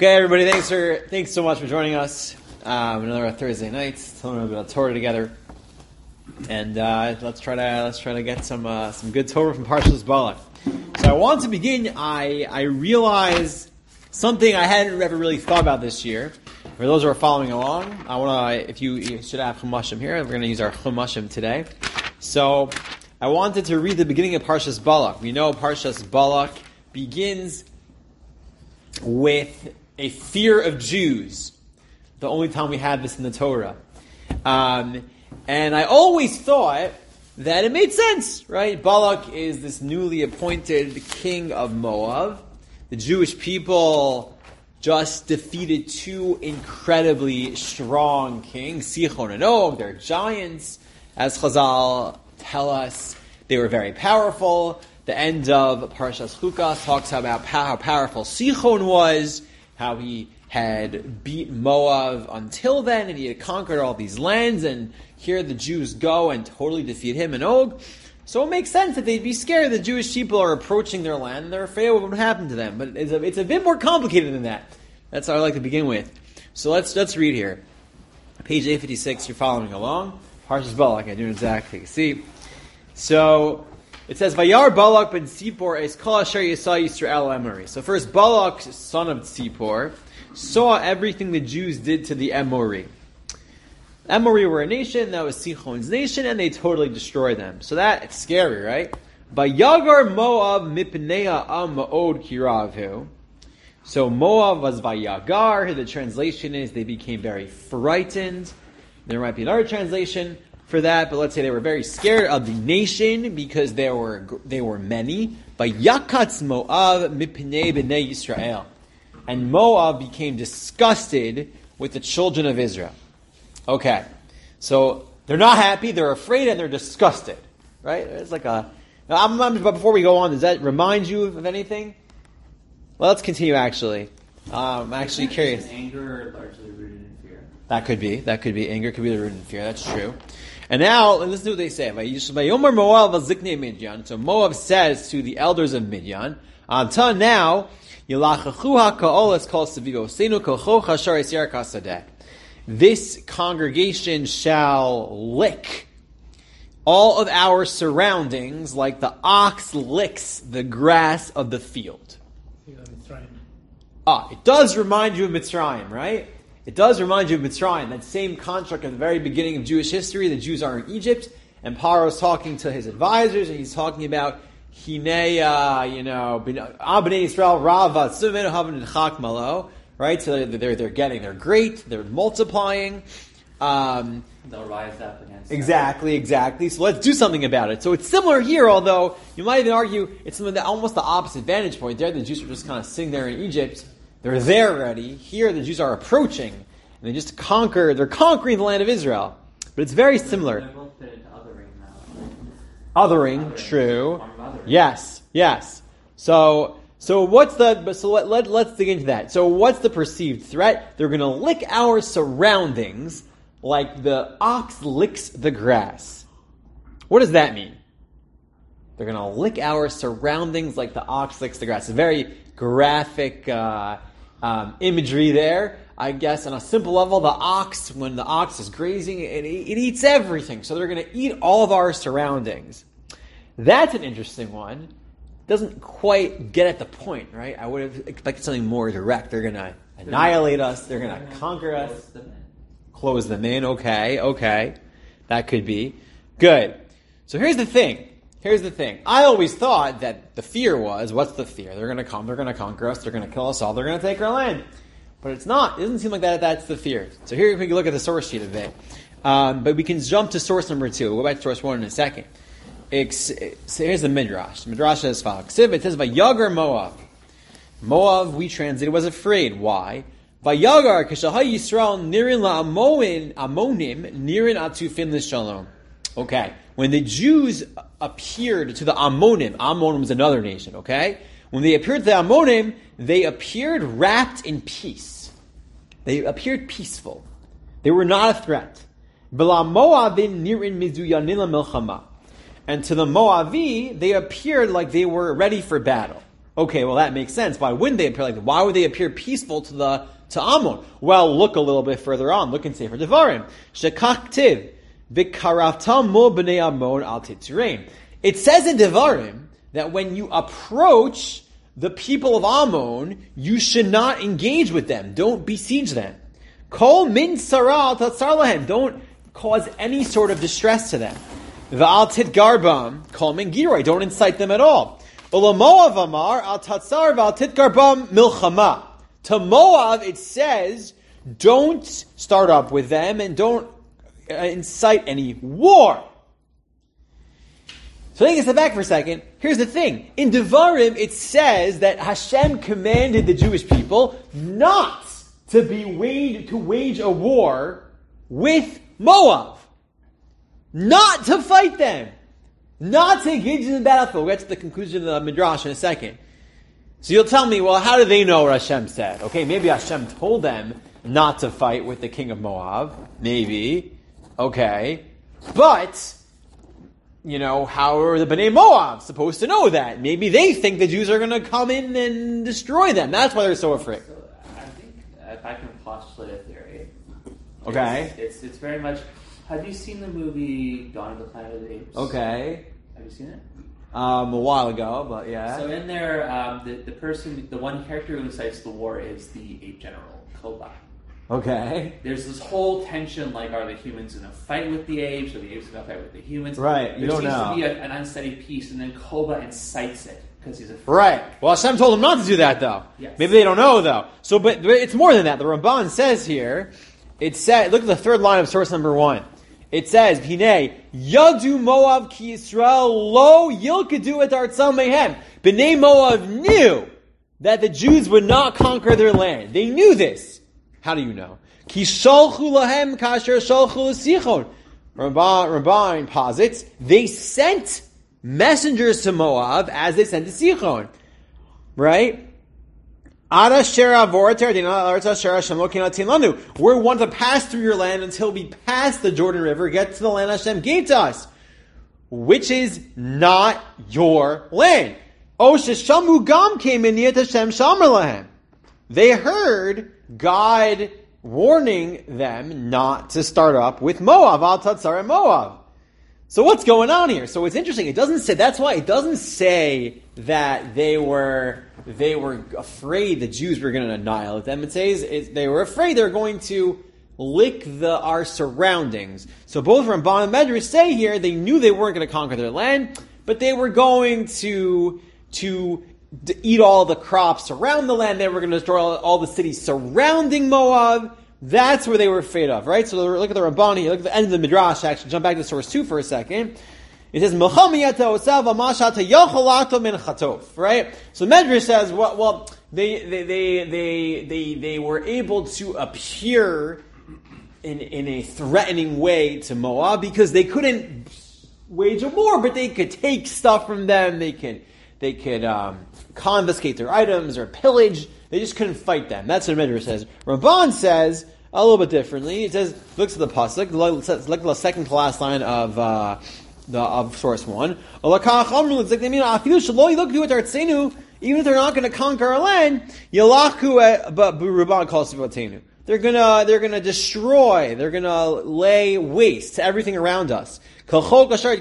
Okay, everybody, thanks so much for joining us. Another Thursday night, telling a bit about Torah together, and let's try to get some good Torah from Parshas Balak. So I want to begin. I realized something I hadn't ever really thought about this year. For those who are following along, I want to. If you should have Chumashim here, we're going to use our Chumashim today. So I wanted to read the beginning of Parshas Balak. We know Parshas Balak begins with a fear of Jews. The only time we have this in the Torah. And I always thought that it made sense, right? Balak is this newly appointed king of Moab. The Jewish people just defeated two incredibly strong kings, Sichon and Og. They're giants, as Chazal tell us. They were very powerful. The end of Parshas Chukas talks about how powerful Sichon was, how he had beat Moab until then, and he had conquered all these lands, and here the Jews go and totally defeat him and Og. So it makes sense that they'd be scared. The Jewish people are approaching their land, and they're afraid of what would happen to them. But it's a bit more complicated than that. That's how I like to begin with. So let's read here. Page 856, you're following along. Parshas Balak, I do exactly. See? So it says, Vayar Balak ben Tzipor es kol asher yisa Yisrael Emori. So first, Balak, son of Tzipor, saw everything the Jews did to the Emori. Emori were a nation, that was Sichon's nation, and they totally destroyed them. So that's scary, right? Vayagar Moab mipnei ha'am ma'od kiravhu. So Moab was Vayagar. The translation is they became very frightened. There might be another translation for that, but let's say they were very scared of the nation because they were many. Vayakatz Moab mipnei bnei Yisrael. And Moab became disgusted with the children of Israel. Okay, so they're not happy, they're afraid, and they're disgusted. Right? It's like but before we go on, does that remind you of anything? Well, let's continue, actually. I'm actually curious. Is anger largely rooted in fear? That could be. Anger could be rooted in fear. That's true. And now, listen to what they say. So Moab says to the elders of Midian, until now, this congregation shall lick all of our surroundings like the ox licks the grass of the field. It does remind you of Mitzrayim, right? It does remind you of Mitzrayim, that same construct at the very beginning of Jewish history. The Jews are in Egypt, and Paro is talking to his advisors, and he's talking about Hinei, Abnei Yisrael Rava Tzumenu Havan Nechak Malo. Right, so they're great, they're multiplying. They'll rise up against Exactly. So let's do something about it. So it's similar here, although you might even argue it's almost the opposite vantage point. There, the Jews are just kind of sitting there in Egypt. They're there already. Here, the Jews are approaching, and they just they're conquering the land of Israel. But it's very similar. They're both fit into othering now. Othering, true. Yes. So let's dig into that. So what's the perceived threat? They're going to lick our surroundings like the ox licks the grass. What does that mean? They're going to lick our surroundings like the ox licks the grass. A very graphic imagery there. I guess on a simple level, when the ox is grazing, it eats everything. So they're going to eat all of our surroundings. That's an interesting one. Doesn't quite get at the point, right? I would have expected something more direct. They're going to annihilate us. They're going to conquer us. Close them in. Okay. That could be. Good. So here's the thing. I always thought that the fear was, what's the fear? They're going to come. They're going to conquer us. They're going to kill us all. They're going to take our land. But it's not. It doesn't seem like that's the fear. So here we can look at the source sheet of it. But we can jump to source number 2. We'll go back to source 1 in a second. So here's the Midrash. Midrash says, it says, Vayagar Moab. Moab, we translate, was afraid. Why? Vayagar, K'shahay Yisrael, Nirin la'amonim, Nirin atufin l'shalom. Okay. When the Jews appeared to the Ammonim was another nation, okay? When they appeared to the Ammonim, they appeared wrapped in peace. They appeared peaceful. They were not a threat. V'la Moabin Nirin mizuyanin la'milchama. And to the Moavi, they appeared like they were ready for battle. Okay, well that makes sense. Why wouldn't they appear like that? Why would they appear peaceful to Ammon? Well, look a little bit further on. Look in Sefer Devarim. Shekach tiv v'karavtam mo b'nei Ammon al titzrein. It says in Devarim that when you approach the people of Ammon, you should not engage with them. Don't besiege them. Kol min sarah tatzar lahem. Don't cause any sort of distress to them. V'al titgarbam kol min giroi. Don't incite them at all. Ula Moav amar al tatzar v'al titgarbam milchama. To Moab it says, don't start up with them and don't incite any war. So take a step back for a second. Here's the thing. In Devarim, it says that Hashem commanded the Jewish people not to wage a war with Moab. Not to fight them. Not to engage in the battlefield. We'll get to the conclusion of the Midrash in a second. So you'll tell me, well, how do they know what Hashem said? Okay, maybe Hashem told them not to fight with the king of Moab. Maybe. Okay. But, how are the Bnei Moab supposed to know that? Maybe they think the Jews are going to come in and destroy them. That's why they're so afraid. So I think if I can postulate a theory. Okay. It's very much... Have you seen the movie Dawn of the Planet of the Apes? Okay. Have you seen it? A while ago, but yeah. So in there, the one character who incites the war is the ape general, Koba. Okay. There's this whole tension, like, are the humans going to fight with the apes, or the apes going to fight with the humans? Right, you don't know. There seems to be an unsteady peace, and then Koba incites it, because he's afraid. Right. Well, Hashem told him not to do that, though. Yes. Maybe they don't know, though. So, but it's more than that. The Ramban says here, look at the third line of source number 1. It says, Hinei, Yadu Moab ki Yisrael lo yilkadu et artzam mehem. Bnei Moab knew that the Jews would not conquer their land. They knew this. How do you know? Ki sholchu lahem kasher sholchu l'sichon. Ramban posits, they sent messengers to Moab as they sent to Sichon. Right? We want to pass through your land until we pass the Jordan River, get to the land Hashem gave to us, which is not your land. They heard God warning them not to start up with Moab, Al Tatzar and Moab. So what's going on here? So it's interesting. It doesn't say, that's why it doesn't say that they were afraid the Jews were going to annihilate them. It says they were afraid they're going to lick our surroundings. So both Ramban and Medrash say here they knew they weren't going to conquer their land, but they were going to eat all the crops around the land. They were going to destroy all the cities surrounding Moab. That's where they were afraid of, right? So look at the Ramban here. Look at the end of the Midrash, actually. Jump back to source 2 for a second. It says, right? So Medrash says, well, they were able to appear in a threatening way to Moab because they couldn't wage a war, but they could take stuff from them. They could confiscate their items or pillage. They just couldn't fight them. That's what Medrash says. Ramban says a little bit differently. It says, looks at the pasuk, look at the second to last line of source 1. Even if they're not going to conquer our land, but Ramban calls it they're gonna destroy, they're gonna lay waste to everything around us. Right? They're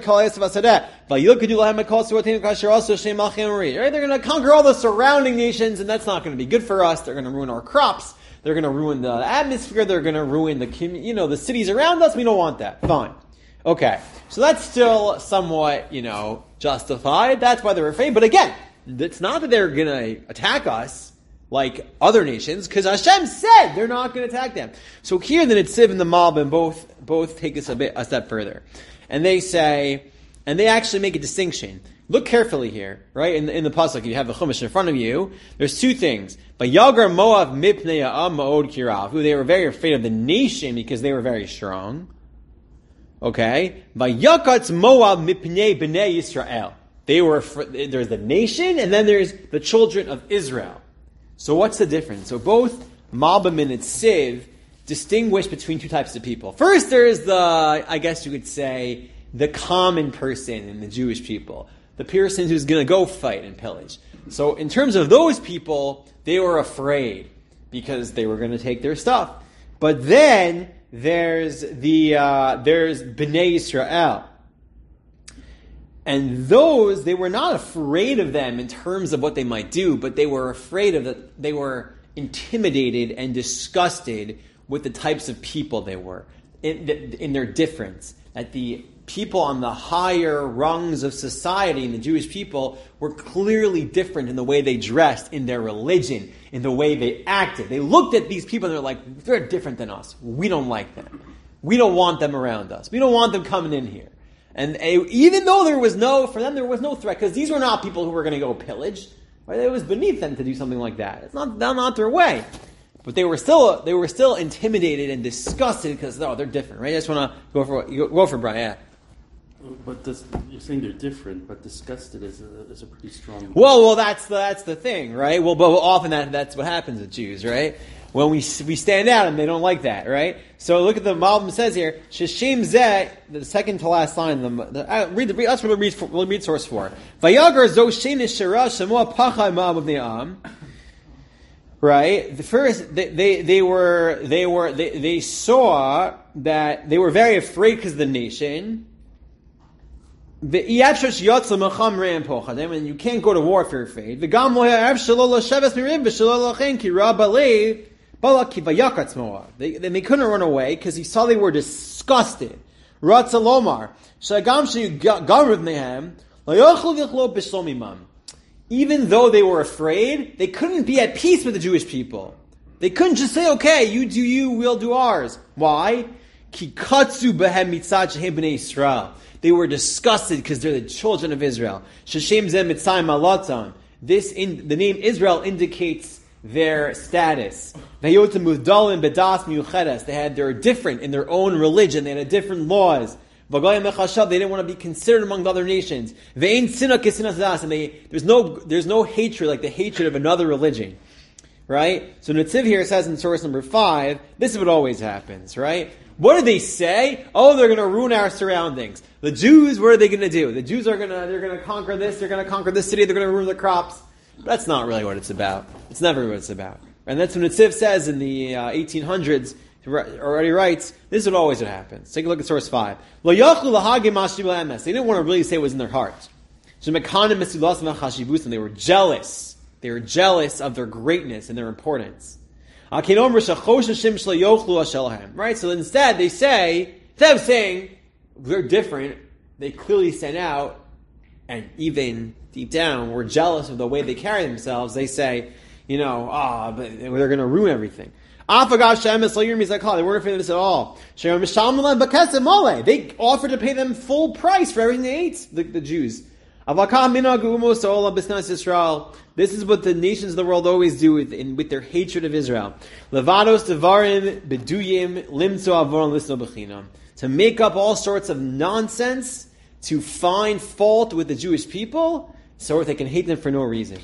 gonna conquer all the surrounding nations, and that's not gonna be good for us. They're gonna ruin our crops. They're gonna ruin the atmosphere. They're gonna ruin the cities around us. We don't want that. Fine. Okay. So that's still somewhat, justified. That's why they're afraid. But again, it's not that they're gonna attack us like other nations, because Hashem said they're not going to attack them. So here the Netziv and the Malbim both take us a step further. And they say, and they actually make a distinction. Look carefully here, right? In the pasuk, you have the Chumash in front of you. There's two things. Vayagar Moab mipnei ha'am ma'od kirav. They were very afraid of the nation because they were very strong. Okay? Vayakatz Moab mipnei b'nei Yisrael. There's the nation, and then there's the children of Israel. So what's the difference? So both Malbim and Netziv distinguish between two types of people. First, there's I guess you could say, the common person in the Jewish people. the person who's going to go fight and pillage. So in terms of those people, they were afraid because they were going to take their stuff. But then there's Bnei Yisrael. And those, they were not afraid of them in terms of what they might do, but they were afraid of that. They were intimidated and disgusted with the types of people they were, in their difference. That the people on the higher rungs of society, and the Jewish people, were clearly different in the way they dressed, in their religion, in the way they acted. They looked at these people and they're like, they're different than us. We don't like them. We don't want them around us. We don't want them coming in here. And even though there was no threat, because these were not people who were going to go pillage, right? It was beneath them to do something like that. It's not their way. But they were still intimidated and disgusted because they're different, right? I just want to go for Brian. Yeah. But you're saying they're different, but disgusted is a pretty strong. Well, that's the thing, right? Well, but often that's what happens with Jews, right? When we stand out and they don't like that, right? So look at the Malbim says here, Sheshem Zeh, the second to last line. That's what we'll read source 4. Vayagar zo shenish shara shemua pachai ma'am of ne'am. Right? The first, they saw that they were very afraid because of the nation. And you can't go to war if you're afraid. They couldn't run away because he saw they were disgusted. Even though they were afraid, they couldn't be at peace with the Jewish people. They couldn't just say, okay, you do you, we'll do ours. Why? They were disgusted because they're the children of Israel. The name Israel indicates their status. They were different in their own religion. They had different laws. They didn't want to be considered among the other nations. And there's no hatred like the hatred of another religion. Right? So Netziv here says in source number 5, this is what always happens, right? What do they say? Oh, they're going to ruin our surroundings. The Jews, what are they going to do? The Jews they're going to conquer this, they're going to conquer this city, they're going to ruin the crops. But that's not really what it's about. It's never what it's about. And that's what Netziv says in the 1800s, already writes, this is always what happens. Take a look at source 5. They didn't want to really say what was in their hearts. And they were jealous. They were jealous of their greatness and their importance. Right? So instead they say, instead of saying, we're different, they clearly stand out, and even deep down, we're jealous of the way they carry themselves. They say, but they're going to ruin everything. They weren't afraid of this at all. They offered to pay them full price for everything they ate, the Jews. This is what the nations of the world always do with their hatred of Israel. To make up all sorts of nonsense, to find fault with the Jewish people, so that they can hate them for no reason.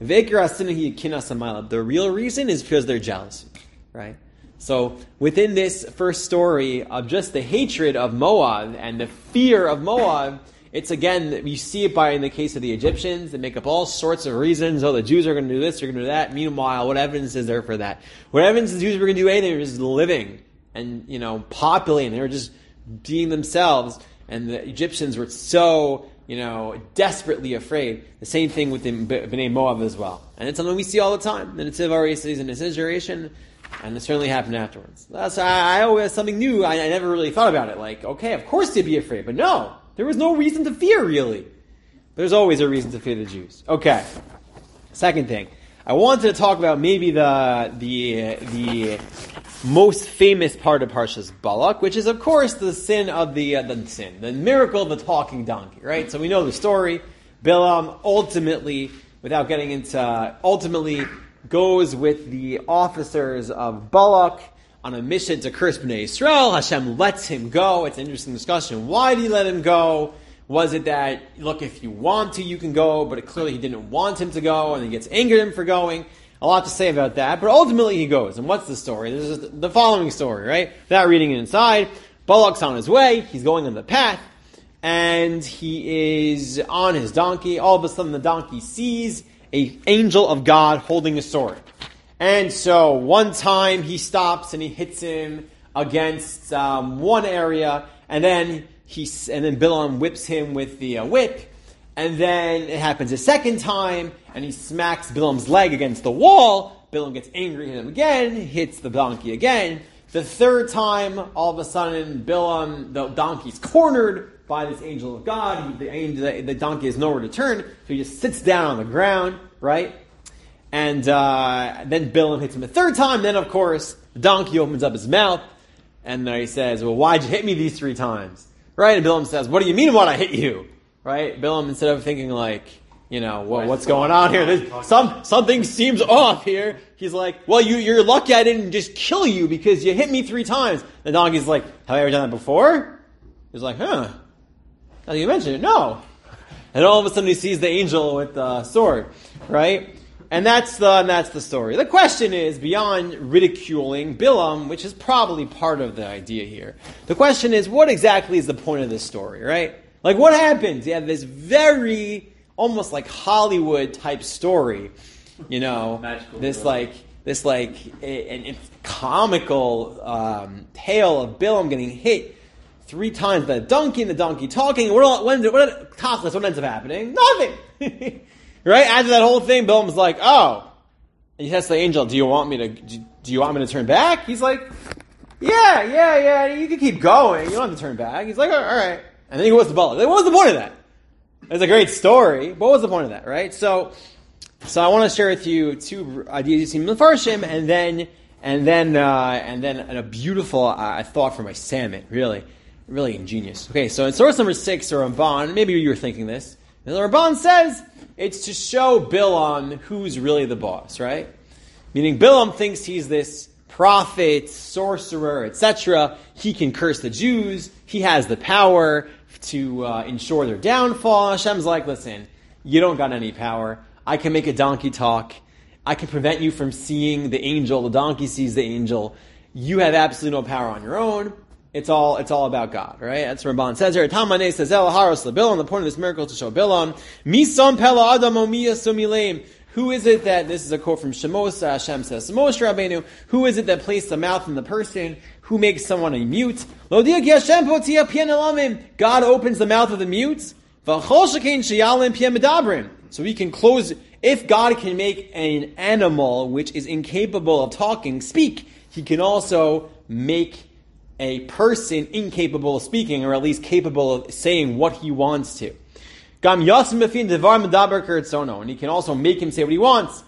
The real reason is because they're jealous. Right? So within this first story of just the hatred of Moab and the fear of Moab, it's again, you see it in the case of the Egyptians. They make up all sorts of reasons. Oh, the Jews are going to do this, they're going to do that. Meanwhile, what evidence is there for that? What evidence the Jews were going to do anything? They were just living and, populating. They were just being themselves. And the Egyptians were so, desperately afraid. The same thing with the Bnei Moab as well. And it's something we see all the time. And it's already in this generation, and it certainly happened afterwards. I always something new. I never really thought about it. Like, okay, of course they'd be afraid, but no. There was no reason to fear, really. There's always a reason to fear the Jews. Okay. Second thing. I wanted to talk about maybe the most famous part of Parshas Balak, which is, of course, the miracle of the talking donkey, right? So we know the story. Bilam ultimately goes with the officers of Balak on a mission to curse Bnei Yisrael. Hashem lets him go. It's an interesting discussion. Why did he let him go? Was it that, look, if you want to, you can go, but clearly he didn't want him to go, and he gets angered at him for going? A lot to say about that, but ultimately he goes. And what's the story? This is the following story, right? Without reading it inside, Balak's on his way. He's going on the path, and he is on his donkey. All of a sudden, the donkey sees an angel of God holding a sword. And so one time he stops and he hits him against one area, and then Bilam whips him with the whip. And then it happens a second time, and he smacks Bilam's leg against the wall. Bilam gets angry at him again, hits the donkey again. The third time, all of a sudden, Bilam, the donkey's cornered by this angel of God. The donkey has nowhere to turn, so he just sits down on the ground, right? And then Bilam hits him a third time. Then, of course, the donkey opens up his mouth, and he says, well, why'd you hit me these 3 times? Right? And Bilam says, what do you mean what I hit you? Right? Bilam, instead of thinking like, what's going on here? Something seems off here. He's like, well, you're lucky I didn't just kill you because you hit me 3 times. The donkey's like, have I ever done that before? He's like, now that you mention it, no. And all of a sudden he sees the angel with the sword, right? And that's the story. The question is, beyond ridiculing Bilam, which is probably part of the idea here, the question is, what exactly is the point of this story, right? Like, what happens? You have this very, almost like Hollywood type story, Magical this comical tale of Bilam getting hit 3 times by the donkey and the donkey talking. What ends up happening? Nothing. Right? After that whole thing, Bilam's like, oh. And he says to the angel, do you want me to turn back? He's like, yeah, you can keep going. You don't have to turn back. He's like, all right. And then he goes to Balak. Like, what was the point of that? It's a great story, but what was the point of that, right? So I want to share with you 2 ideas you see in Mefarshim, and then a beautiful thought from my salmon. Really, really ingenious. Okay, so in source number 6, the Ramban, maybe you were thinking this. The Ramban says it's to show Bilam who's really the boss, right? Meaning Bilam thinks he's this prophet, sorcerer, etc. He can curse the Jews. He has the power to ensure their downfall. Hashem's like, listen, you don't got any power. I can make a donkey talk. I can prevent you from seeing the angel. The donkey sees the angel. You have absolutely no power on your own. It's all about God, right? That's what Ramban says here. Tamaneh says, El Haros LeBilam. The point of this miracle is to show Bilam. Misam Pela Adam Omiya Sumileim. Who is it that, this is a quote from Shemos, Hashem says, Moshe Rabbeinu, who is it that placed the mouth in the person? Who makes someone a mute? God opens the mouth of the mute. So we can close, if God can make an animal which is incapable of talking, speak, He can also make a person incapable of speaking, or at least capable of saying what he wants to. And he can also make him say what he wants.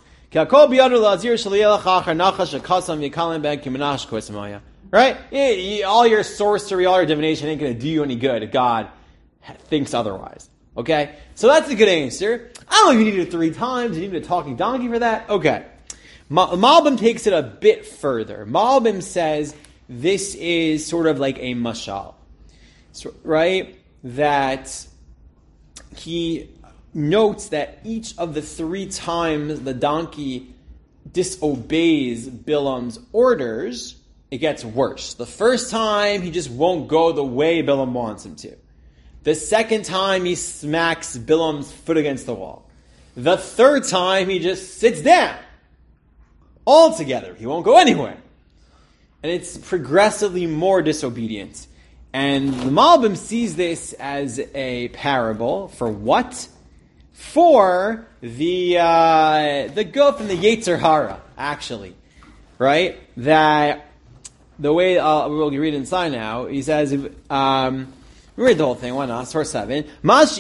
Right? All your sorcery, all your divination ain't going to do you any good if God thinks otherwise. Okay? So that's a good answer. I don't know if you need it 3 times. You need a talking donkey for that? Okay. Malbim takes it a bit further. Malbim says this is sort of like a mashal. Right? That he notes that each of the 3 times the donkey disobeys Bilam's orders, it gets worse. The first time, he just won't go the way Bilam wants him to. The second time, he smacks Bilam's foot against the wall. The third time, he just sits down. Altogether, he won't go anywhere. And it's progressively more disobedient. And the Malbim sees this as a parable for what? For the guf and the Yetzer Hara, actually. Right? That the way we'll read it inside now, he says, read the whole thing, why not? Source 7. This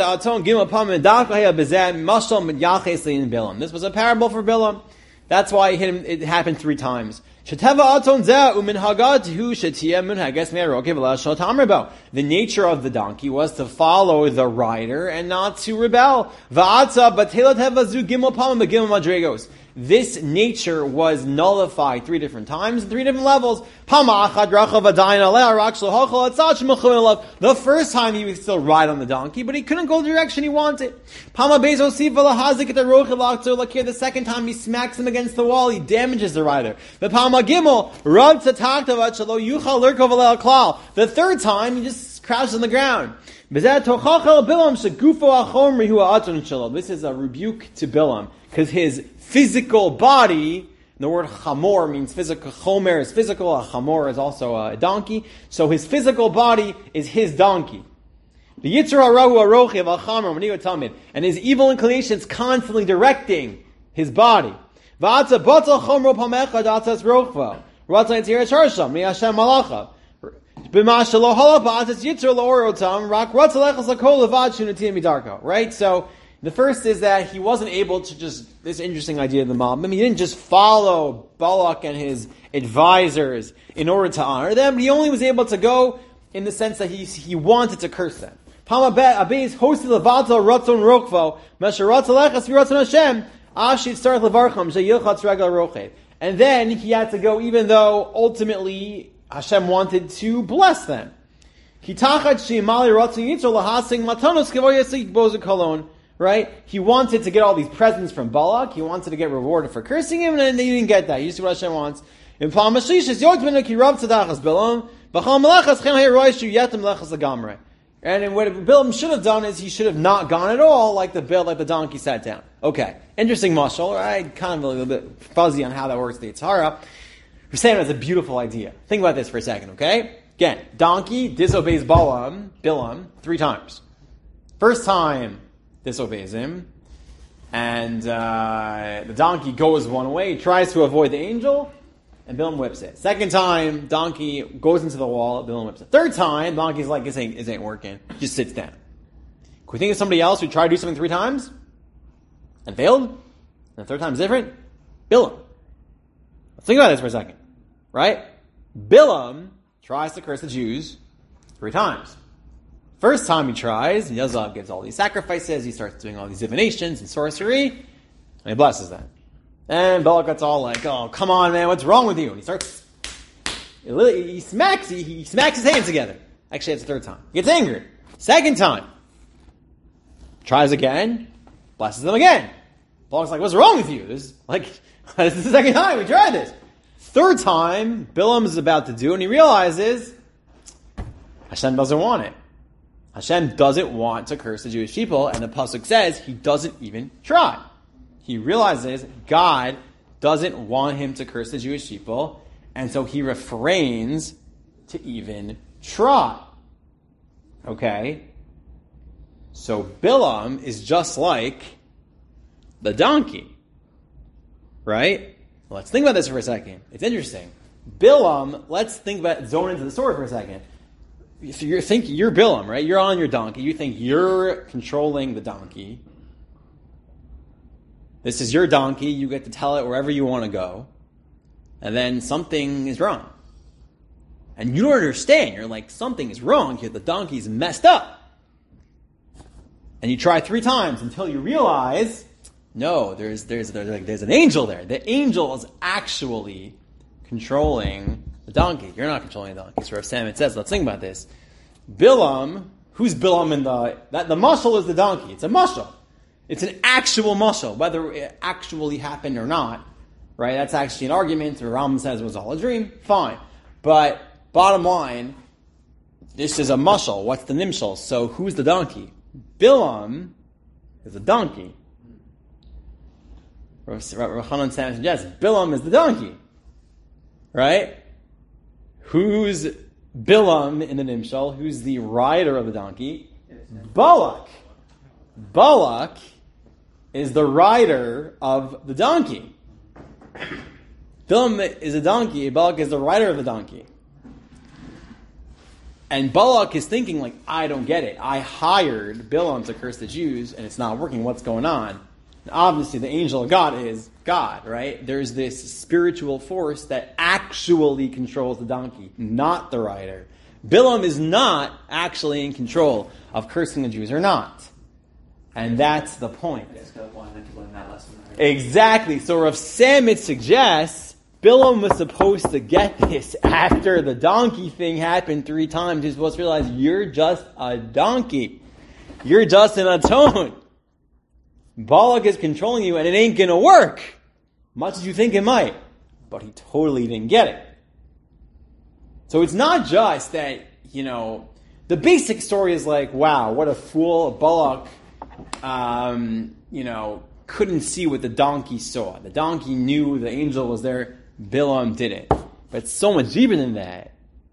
was a parable for Bilam. That's why it happened 3 times. The nature of the donkey was to follow the rider and not to rebel. This nature was nullified 3 different times, 3 different levels. The first time he would still ride on the donkey, but he couldn't go the direction he wanted. The second time he smacks him against the wall, he damages the rider. The third time he just crouches on the ground. This is a rebuke to Bilam, because his physical body, the word chamor means physical, chomer is physical, a chamor is also a donkey, so his physical body is his donkey. The Yitzhar Harahu Arochi of Al-Chamor, Manigo Talmid, and his evil inclinations constantly directing his body. V'atza batal chomro pamecha datzas rochva. Ratza yitzir esharsham, mi Hashem malacha. B'ma shelo hala ba'atzas yitzhar la'orotam, rak ratza lechas lakol levad shunatim midarko. Right? So, the first is that he wasn't able to just, this interesting idea of the mob, he didn't just follow Balak and his advisors in order to honor them, he only was able to go in the sense that he wanted to curse them. And then he had to go even though ultimately Hashem wanted to bless them. Right? He wanted to get all these presents from Balak. He wanted to get rewarded for cursing him, and he didn't get that. You see what Hashem wants. And what Bilam should have done is he should have not gone at all, like the donkey sat down. Okay, interesting mashal. Right? Kind of a little bit fuzzy on how that works. The Yitzhara. We're saying it's a beautiful idea. Think about this for a second. Okay, again, donkey disobeys Bilam 3 times. First time disobeys him, and the donkey goes one way, tries to avoid the angel, and Bilam whips it. Second time, donkey goes into the wall, Bilam whips it. Third time, donkey's like, this ain't working. Just sits down. Can we think of somebody else who tried to do something 3 times and failed? And the third time's different? Bilam. Let's think about this for a second. Right? Bilam tries to curse the Jews 3 times. First time he tries, Yazov gives all these sacrifices, he starts doing all these divinations and sorcery, and he blesses them. And Balak gets all like, oh, come on, man, what's wrong with you? And he starts, he smacks his hands together. Actually, it's the third time. He gets angry. Second time. Tries again, blesses them again. Balak's like, what's wrong with you? This is the second time we tried this. Third time, Bilam is about to do, and he realizes Hashem doesn't want it. Hashem doesn't want to curse the Jewish people, and the pasuk says he doesn't even try. He realizes God doesn't want him to curse the Jewish people, and so he refrains to even try. Okay? So Bilam is just like the donkey. Right? Let's think about this for a second. It's interesting. Bilam, let's think about, zone into the story for a second. If you're Bilam, right? You're on your donkey. You think you're controlling the donkey. This is your donkey. You get to tell it wherever you want to go. And then something is wrong. And you don't understand. You're like, something is wrong here. The donkey's messed up. And you try 3 times until you realize, no, there's an angel there. The angel is actually controlling the donkey. You're not controlling the donkey. So Rav Sam, it says, let's think about this. Bilam, who's Bilam in the mashal is the donkey. It's a mashal. It's an actual mashal, whether it actually happened or not. Right? That's actually an argument. The Rambam says it was all a dream. Fine. But bottom line, this is a mashal. What's the nimshal? So who's the donkey? Bilam is a donkey. Rav Chanan says, yes, Bilam is the donkey. Right? Who's Bilam in the Nimshal? Who's the rider of the donkey? Balak. Balak is the rider of the donkey. Bilam is a donkey. Balak is the rider of the donkey. And Balak is thinking like, I don't get it. I hired Bilam to curse the Jews and it's not working. What's going on? Obviously, the angel of God is God, right? There's this spiritual force that actually controls the donkey, not the rider. Bilam is not actually in control of cursing the Jews or not. And that's the point. Exactly. So Rav Samit suggests Bilam was supposed to get this after the donkey thing happened 3 times. He's supposed to realize you're just a donkey. You're just an atone. Balak is controlling you and it ain't going to work. Much as you think it might. But he totally didn't get it. So it's not just that, the basic story is like, wow, what a fool. Balak, couldn't see what the donkey saw. The donkey knew the angel was there. Bilam didn't. But so much deeper than that.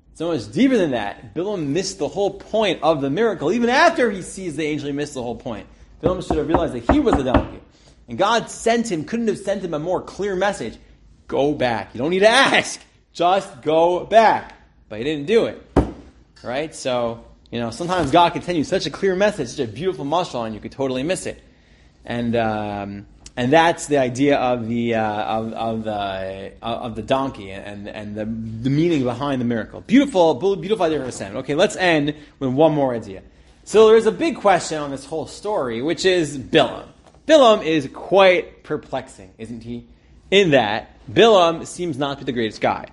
Bilam missed the whole point of the miracle. Even after he sees the angel, he missed the whole point. Bilam should have realized that he was the donkey. And God couldn't have sent him a more clear message. Go back. You don't need to ask. Just go back. But he didn't do it. Right? So, sometimes God can send you such a clear message, such a beautiful mashal, and you could totally miss it. And that's the idea of the donkey and the meaning behind the miracle. Beautiful idea for Hashem. Okay, let's end with one more idea. So there's a big question on this whole story, which is Bilam. Bilam is quite perplexing, isn't he? In that Bilam seems not to be the greatest guy.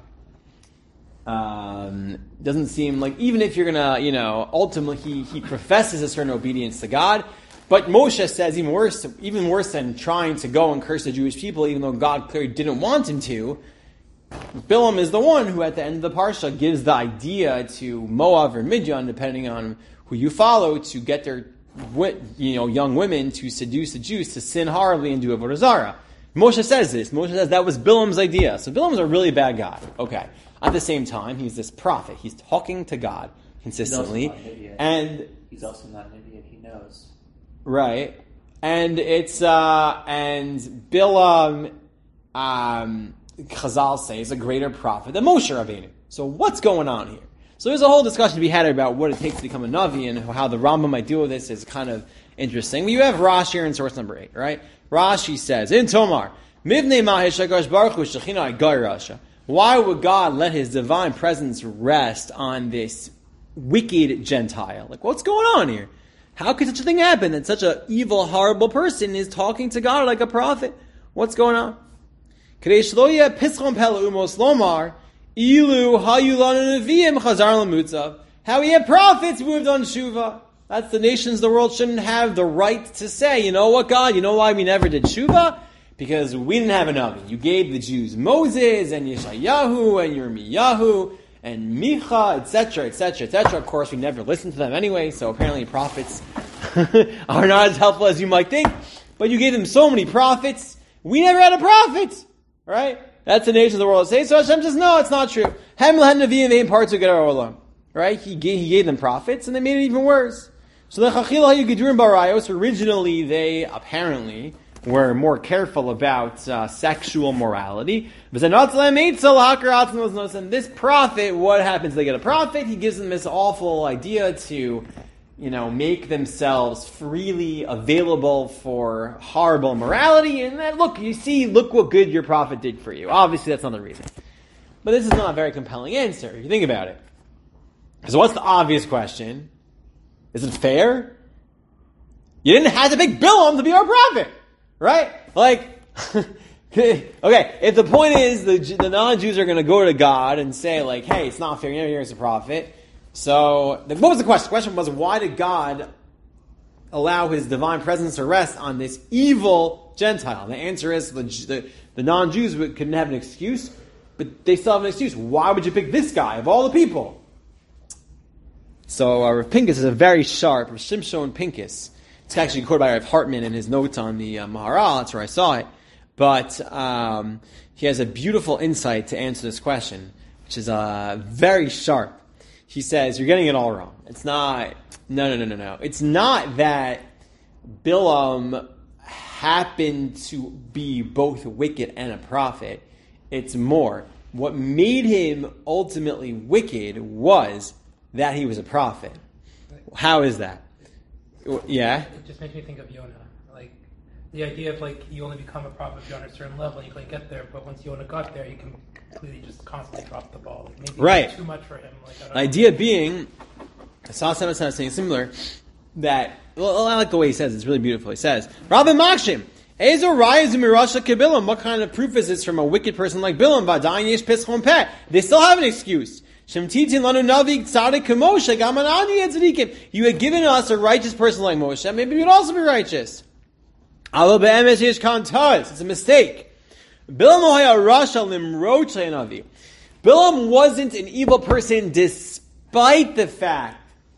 Doesn't seem like, even if you're gonna, ultimately he professes a certain obedience to God. But Moshe says even worse than trying to go and curse the Jewish people, even though God clearly didn't want him to. Bilam is the one who, at the end of the parsha, gives the idea to Moab or Midian, depending on who you follow, to get their young women to seduce the Jews to sin horribly and do avodah zarah. Moshe says this. Moshe says that was Bilam's idea. So Bilam's a really bad guy. Okay. At the same time, he's this prophet. He's talking to God consistently, and he's also not an idiot. He knows. Right, and it's and Bilam, Chazal say, is a greater prophet than Moshe Rabbeinu. So what's going on here? So there's a whole discussion to be had about what it takes to become a Navi, and how the Rambam might deal with this is kind of interesting. You have Rashi here in source number 8, right? Rashi says in Tomar, Mivnei Mahesh Hakadosh Baruch Hu Shechina Gai Rasha. Why would God let His divine presence rest on this wicked Gentile? Like, what's going on here? How could such a thing happen that such an evil, horrible person is talking to God like a prophet? What's going on? How we have prophets who have done tshuva. That's the nations of the world shouldn't have the right to say, you know what, God, you know why we never did tshuva? Because we didn't have a Navi. You gave the Jews Moses and Yeshayahu and Yirmiyahu and Micha, etc., etc., etc. Of course, we never listened to them anyway, so apparently prophets are not as helpful as you might think. But you gave them so many prophets. We never had a prophet, right? That's the nations of the world say. So Hashem says, no, it's not true. Right? He gave them prophets, and they made it even worse. So originally they apparently were more careful about sexual morality. And this prophet, what happens? They get a prophet, he gives them this awful idea to, make themselves freely available for horrible morality. And then, look what good your prophet did for you. Obviously, that's not the reason. But this is not a very compelling answer, if you think about it. So what's the obvious question? Is it fair? You didn't have to pick Bilam to be our prophet. Right? Like, okay, if the point is the non-Jews are going to go to God and say, like, hey, it's not fair, you're here as a prophet. So, what was the question? The question was, why did God allow His divine presence to rest on this evil Gentile? The answer is the non-Jews couldn't have an excuse, but they still have an excuse. Why would you pick this guy of all the people? So, Rav Pinkus is a very sharp, Rav Shimshon Pinkus. It's actually quoted by Rav Hartman in his notes on the Maharal. That's where I saw it. But he has a beautiful insight to answer this question, which is very sharp. He says, you're getting it all wrong. It's not, no. It's not that Bilam happened to be both wicked and a prophet. It's more, what made him ultimately wicked was that he was a prophet. How is that? Yeah? It just makes me think of Yonah. Like, the idea of, like, you only become a prophet if you're on a certain level and you can get there, but once Yonah got there, you can completely just constantly drop the ball. Like, maybe right. Too much for him. Like, the idea being, I saw someone saying similar, that, well, I like the way he says it. It's really beautiful. He says, Rabbi Makshim, Ezo Rayaz Mirasha Kebilam. What kind of proof is this from a wicked person like Bilam? Vadayin Yesh Pischon Peh. They still have an excuse. You had given us a righteous person like Moshe, maybe you'd also be righteous. It's a mistake. Bilam wasn't an evil person despite the fact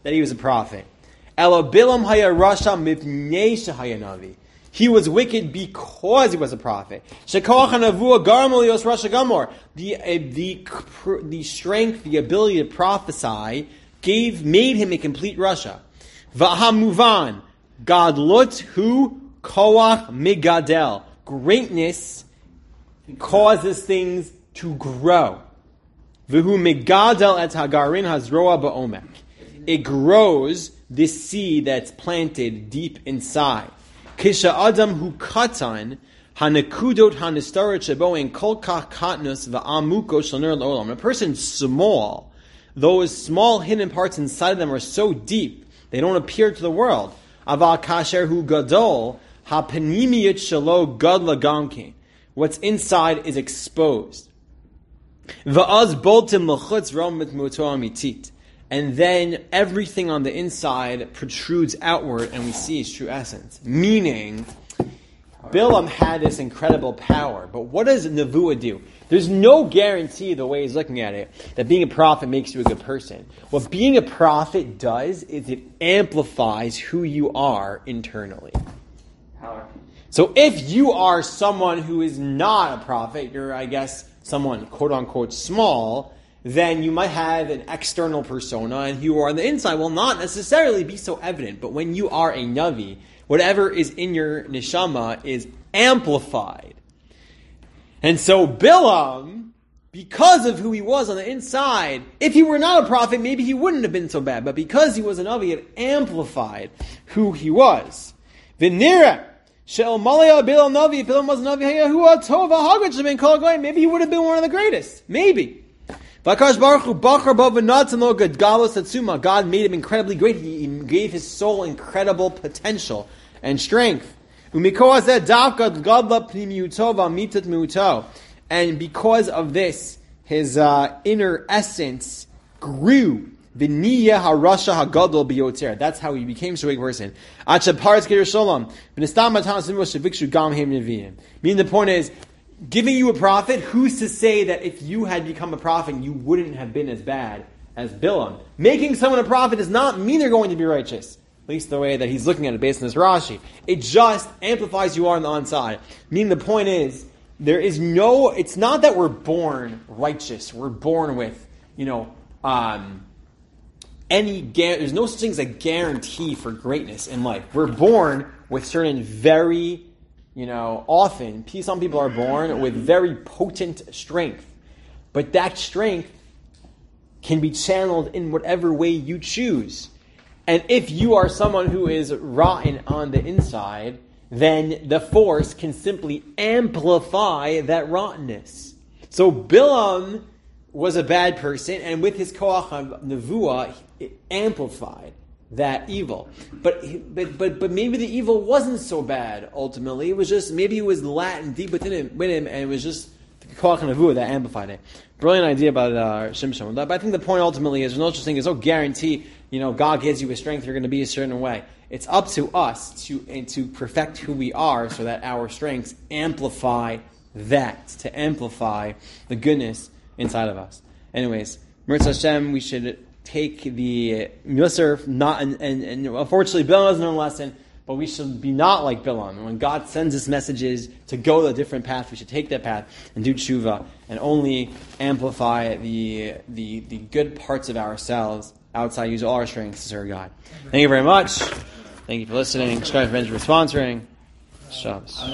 that he was a prophet. Elo Bilam haya rasha mipnei shehaya navi. He was wicked because he was a prophet. Shekoach hanavua garam lios rasha gamor. The strength, the ability to prophesy made him a complete rasha. V'hamuvan gadlut hu koach migadel. Greatness causes things to grow. V'hu migadel et hagarin hazroa ba'omek. It grows this seed that's planted deep inside. Kisha adam hu katan hanakudot hanistarat shebo en kol kach katnus va'amuko shalner l'olam. A person's small, those small hidden parts inside of them are so deep they don't appear to the world. Aval kasher hu gadol hapenimiyat shalo gadla gamke. What's inside is exposed. Va'az boltim l'chutz rom mit muto amitit. And then everything on the inside protrudes outward and we see its true essence. Meaning, Bilam had this incredible power. But what does Nevuah do? There's no guarantee, the way he's looking at it, that being a prophet makes you a good person. What being a prophet does is it amplifies who you are internally. Power. So if you are someone who is not a prophet, you're, I guess, someone quote-unquote small, then you might have an external persona, and who are on the inside will not necessarily be so evident. But when you are a Navi, whatever is in your neshama is amplified. And so Bilam, because of who he was on the inside, if he were not a prophet, maybe he wouldn't have been so bad. But because he was a Navi, it amplified who he was. V'nira she'el malaya Bilam Navi, if Bilam was a Navi, hayahua tova hagad she'ben kol goyim, maybe he would have been one of the greatest. Maybe. God made him incredibly great. He gave his soul incredible potential and strength. And because of this, his inner essence grew. That's how he became such a big person. Meaning the point is, giving you a prophet, who's to say that if you had become a prophet, you wouldn't have been as bad as Bilam? Making someone a prophet does not mean they're going to be righteous. At least the way that he's looking at it based on this Rashi. It just amplifies you are on the inside. Meaning the point is, it's not that we're born righteous. We're born with, there's no such thing as a guarantee for greatness in life. We're born with certain very, often, some people are born with very potent strength. But that strength can be channeled in whatever way you choose. And if you are someone who is rotten on the inside, then the force can simply amplify that rottenness. So Bilam was a bad person, and with his koach of nevuah, it amplified that evil. But maybe the evil wasn't so bad ultimately. It was just, maybe it was latent deep within him, and it was just the koach of nevuah that amplified it. Brilliant idea about Shimshon. But I think the point ultimately is, there's no such thing, there's no guarantee, God gives you a strength, you're going to be a certain way. It's up to us to perfect who we are so that our strengths amplify that, to amplify the goodness inside of us. Anyways, Mirza Hashem, we should take the Musar, and unfortunately Bilam doesn't learn a lesson, but we should be not like Bilam. When God sends us messages to go a different path, we should take that path and do tshuva and only amplify the good parts of ourselves outside, use all our strengths to serve God. Thank you very much. Thank you for listening. Subscribe for sponsoring. Shabbos.